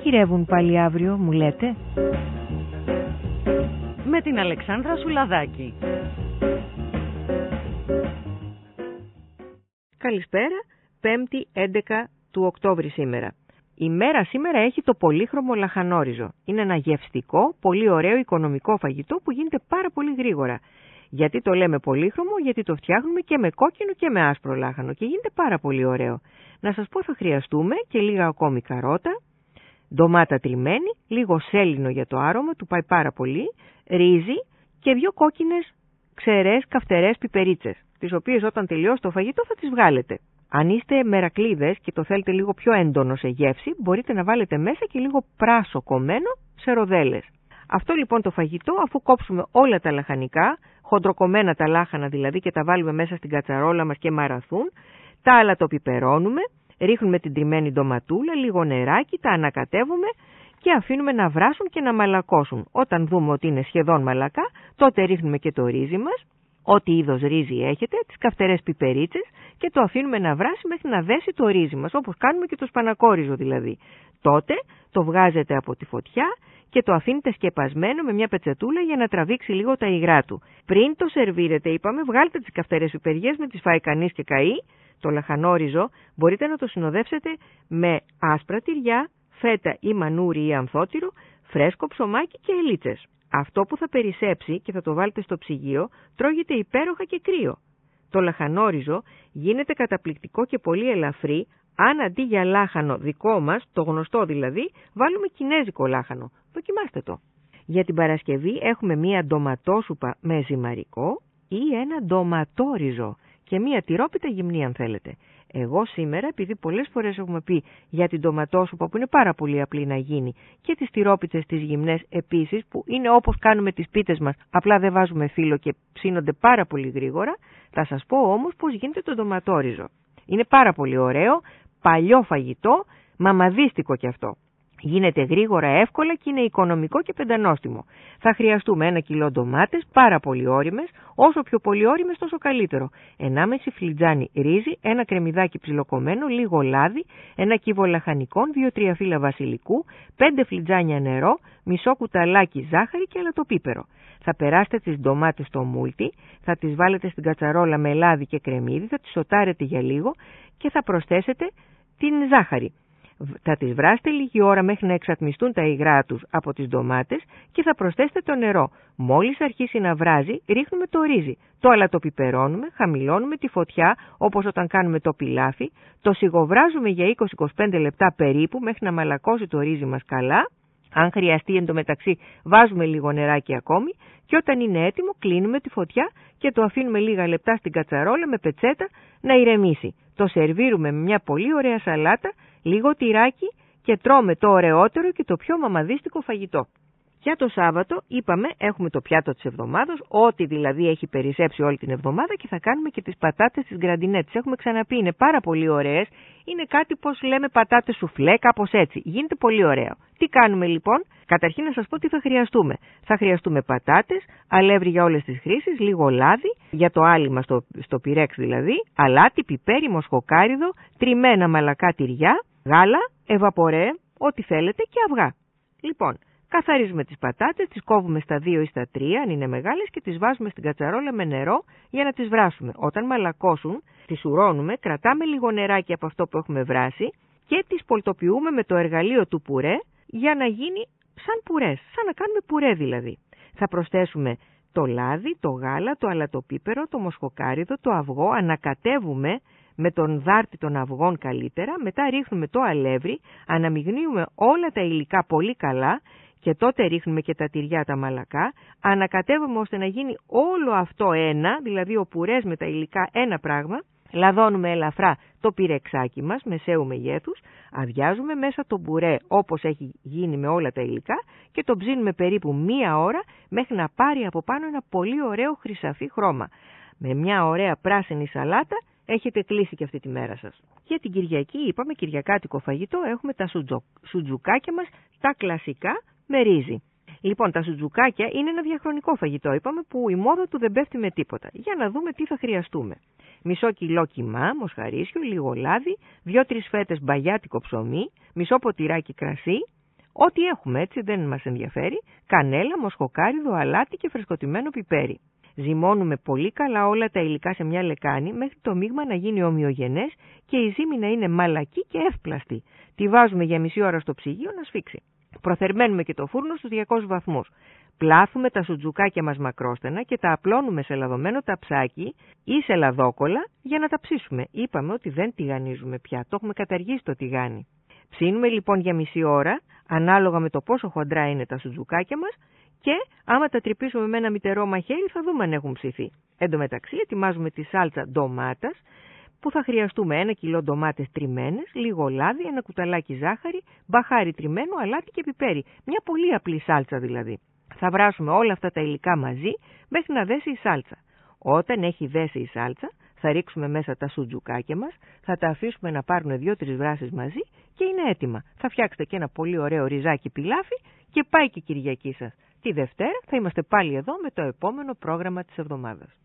μαγειρεύουν πάλι αύριο, μου λέτε? Με την Αλεξάνδρα Σουλαδάκη. Καλησπέρα, 5η 11 του Οκτώβρη σήμερα. Η μέρα σήμερα έχει το πολύχρωμο λαχανόριζο. Είναι ένα γευστικό, πολύ ωραίο οικονομικό φαγητό που γίνεται πάρα πολύ γρήγορα. Γιατί το λέμε πολύχρωμο? Γιατί το φτιάχνουμε και με κόκκινο και με άσπρο λάχανο και γίνεται πάρα πολύ ωραίο. Να σας πω, θα χρειαστούμε και λίγα ακόμη καρότα, ντομάτα τριμμένη, λίγο σέλινο για το άρωμα, του πάει πάρα πολύ, ρύζι και 2 κόκκινες ξερές καυτερές πιπερίτσες, τις οποίες όταν τελειώσει το φαγητό θα τις βγάλετε. Αν είστε μερακλείδες και το θέλετε λίγο πιο έντονο σε γεύση, μπορείτε να βάλετε μέσα και λίγο πράσο κομμένο σε ροδέλες. Αυτό λοιπόν το φαγητό, αφού κόψουμε όλα τα λαχανικά, χοντροκομμένα τα λάχανα δηλαδή, και τα βάλουμε μέσα στην κατσαρόλα μας και μαραθούν, τα άλλα το πιπερώνουμε, ρίχνουμε την τριμμένη ντοματούλα, λίγο νεράκι, τα ανακατεύουμε και αφήνουμε να βράσουν και να μαλακώσουν. Όταν δούμε ότι είναι σχεδόν μαλακά, τότε ρίχνουμε και το ρύζι μας, ό,τι είδος ρύζι έχετε, τις καυτερές πιπερίτσες, και το αφήνουμε να βράσει μέχρι να δέσει το ρύζι μας, όπως κάνουμε και το σπανακόριζο δηλαδή. Τότε το βγάζετε από τη φωτιά και το αφήνετε σκεπασμένο με μια πετσετούλα για να τραβήξει λίγο τα υγρά του. Πριν το σερβίρετε, είπαμε, βγάλτε τις καυτερές πιπεριές, με τις φάει κανείς και καεί. Το λαχανόριζο μπορείτε να το συνοδεύσετε με άσπρα τυριά, φέτα ή μανούρι ή ανθότυρο, φρέσκο ψωμάκι και ελίτσες. Αυτό που θα περισσέψει και θα το βάλετε στο ψυγείο, τρώγεται υπέροχα και κρύο. Το λαχανόριζο γίνεται καταπληκτικό και πολύ ελαφρύ, αν αντί για λάχανο δικό μας, το γνωστό δηλαδή, βάλουμε κινέζικο λάχανο. Δοκιμάστε το. Για την Παρασκευή έχουμε μία ντοματόσουπα με ζυμαρικό ή ένα ντοματόριζο και μία τυρόπιτα γυμνή αν θέλετε. Εγώ σήμερα, επειδή πολλές φορές έχουμε πει για την ντοματόσουπα που είναι πάρα πολύ απλή να γίνει, και τις τυρόπιτες τις γυμνές επίσης, που είναι όπως κάνουμε τις πίτες μας, απλά δεν βάζουμε φύλλο και ψήνονται πάρα πολύ γρήγορα, θα σας πω όμως πώς γίνεται το ντοματόριζο. Είναι πάρα πολύ ωραίο, παλιό φαγητό, μαμαδίστικο κι αυτό. Γίνεται γρήγορα, εύκολα και είναι οικονομικό και πεντανόστιμο. Θα χρειαστούμε 1 κιλό ντομάτες, πάρα πολύ όριμες, όσο πιο πολύ όριμες τόσο καλύτερο. 1,5 φλιτζάνι ρύζι, 1 κρεμμυδάκι ψιλοκομμένο, λίγο λάδι, 1 κύβο λαχανικών, 2-3 φύλλα βασιλικού, 5 φλιτζάνια νερό, μισό κουταλάκι ζάχαρη και αλατοπίπερο. Θα περάσετε τις ντομάτες στο μούλτι, θα τις βάλετε στην κατσαρόλα με λάδι και κρεμμύδι, θα τις σοτάρετε για λίγο και θα προσθέσετε την ζάχαρη. Θα τις βράσετε λίγη ώρα μέχρι να εξατμιστούν τα υγρά τους από τις ντομάτες και θα προσθέσετε το νερό. Μόλις αρχίσει να βράζει, ρίχνουμε το ρύζι. Το αλατοπιπερώνουμε, χαμηλώνουμε τη φωτιά όπως όταν κάνουμε το πιλάφι, το σιγοβράζουμε για 20-25 λεπτά περίπου μέχρι να μαλακώσει το ρύζι μας καλά. Αν χρειαστεί εντωμεταξύ βάζουμε λίγο νεράκι ακόμη και όταν είναι έτοιμο κλείνουμε τη φωτιά και το αφήνουμε λίγα λεπτά στην κατσαρόλα με πετσέτα να ηρεμήσει. Το σερβίρουμε με μια πολύ ωραία σαλάτα, λίγο τυράκι και τρώμε το ωραιότερο και το πιο μαμαδίστικο φαγητό. Για το Σάββατο είπαμε έχουμε το πιάτο της εβδομάδας, ό,τι δηλαδή έχει περισσέψει όλη την εβδομάδα, και θα κάνουμε και τις πατάτες της γκραντινέ. Τις έχουμε ξαναπεί, είναι πάρα πολύ ωραίες, είναι κάτι πως λέμε πατάτες σουφλέ, κάπως έτσι, γίνεται πολύ ωραίο. Τι κάνουμε λοιπόν? Καταρχήν να σας πω τι θα χρειαστούμε. Θα χρειαστούμε πατάτες, αλεύρι για όλες τις χρήσεις, λίγο λάδι, για το άλυμα στο πυρέξ δηλαδή, αλάτι, πιπέρι, μοσχοκάριδο, τριμμένα μαλακά τυριά, γάλα, ευαπορέ, ό,τι θέλετε και αυγά. Λοιπόν, καθαρίζουμε τις πατάτες, τις κόβουμε στα 2 ή στα 3 αν είναι μεγάλες και τις βάζουμε στην κατσαρόλα με νερό για να τις βράσουμε. Όταν μαλακώσουν, τις ουρώνουμε, κρατάμε λίγο νεράκι από αυτό που έχουμε βράσει και τις πολτοποιούμε με το εργαλείο του πουρέ για να γίνει σαν πουρές, σαν να κάνουμε πουρέ δηλαδή. Θα προσθέσουμε το λάδι, το γάλα, το αλατοπίπερο, το μοσχοκάριδο, το αυγό, ανακατεύουμε με τον δάρτη των αυγών καλύτερα, μετά ρίχνουμε το αλεύρι, αναμειγνύουμε όλα τα υλικά πολύ καλά και τότε ρίχνουμε και τα τυριά τα μαλακά, ανακατεύουμε ώστε να γίνει όλο αυτό ένα, δηλαδή ο πουρές με τα υλικά ένα πράγμα, λαδώνουμε ελαφρά το πυρεξάκι μας μεσαίου μεγέθους, αδειάζουμε μέσα το πουρέ όπως έχει γίνει με όλα τα υλικά και το ψήνουμε περίπου 1 ώρα μέχρι να πάρει από πάνω ένα πολύ ωραίο χρυσαφί χρώμα. Με μια ωραία πράσινη σαλάτα έχετε κλείσει και αυτή τη μέρα σας. Για την Κυριακή είπαμε κυριακάτικο φαγητό, έχουμε τα σουτζουκάκια μας, τα κλασικά με ρύζι. Λοιπόν, τα σουτζουκάκια είναι ένα διαχρονικό φαγητό, είπαμε, που η μόδα του δεν πέφτει με τίποτα. Για να δούμε τι θα χρειαστούμε. Μισό κιλό κιμά, μοσχαρίσιο, λίγο λάδι, 2-3 φέτες μπαγιάτικο ψωμί, μισό ποτηράκι κρασί, Ό,τι έχουμε, έτσι, δεν μας ενδιαφέρει. Κανέλα, μοσχοκάριδο, αλάτι και φρεσκοτιμένο πιπέρι. Ζυμώνουμε πολύ καλά όλα τα υλικά σε μια λεκάνη μέχρι το μείγμα να γίνει ομοιογενές και η ζύμη να είναι μαλακή και εύπλαστη. Τη βάζουμε για μισή ώρα στο ψυγείο να σφίξει. Προθερμαίνουμε και το φούρνο στους 200 βαθμούς. Πλάθουμε τα σουτζουκάκια μας μακρόστενα και τα απλώνουμε σε λαδωμένο ταψάκι ή σε λαδόκολλα για να τα ψήσουμε. Είπαμε ότι δεν τηγανίζουμε πια, το έχουμε καταργήσει το τηγάνι. Ψήνουμε λοιπόν για μισή ώρα, ανάλογα με το πόσο χοντρά είναι τα σουτζουκάκια μας, και άμα τα τρυπήσουμε με ένα μυτερό μαχαίρι θα δούμε αν έχουν ψηθεί. Εν τω μεταξύ ετοιμάζουμε τη σάλτσα ντομάτας, που θα χρειαστούμε 1 κιλό ντομάτες τριμμένες, λίγο λάδι, 1 κουταλάκι ζάχαρη, μπαχάρι τριμμένο, αλάτι και πιπέρι. Μια πολύ απλή σάλτσα δηλαδή. Θα βράσουμε όλα αυτά τα υλικά μαζί μέχρι να δέσει η σάλτσα. Όταν έχει δέσει η σάλτσα, θα ρίξουμε μέσα τα σουτζουκάκια μας, θα τα αφήσουμε να πάρουν 2-3 βράσεις μαζί και είναι έτοιμα. Θα φτιάξετε και ένα πολύ ωραίο ριζάκι πιλάφι και πάει και η Κυριακή σας. Τη Δευτέρα θα είμαστε πάλι εδώ με το επόμενο πρόγραμμα της εβδομάδας.